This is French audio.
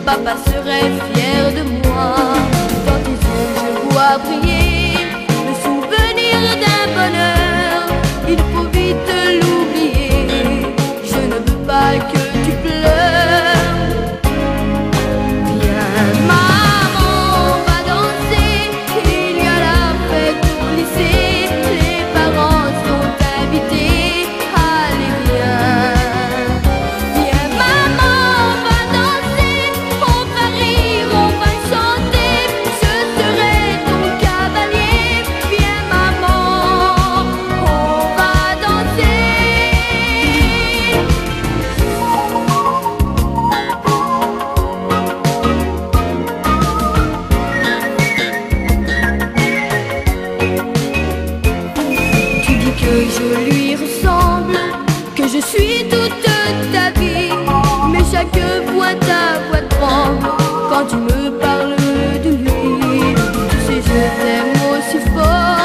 papa serait fier de moi. Dans tes yeux je vois briller le souvenir d'un bonheur. Il faut vite l'oublier, je ne veux pas que tu pleures. Viens maman, on va danser, il y a la fête au lycée, les parents sont invités, allez viens. Viens maman, on va danser, on va rire, on va chanter, je serai ton cavalier. Viens maman, on va danser. Tu dis que je lui ressemble, que je suis toute ta vie, mais chaque fois ta voix tremble quand tu me parles de lui. Tu sais, je t'aime aussi fort.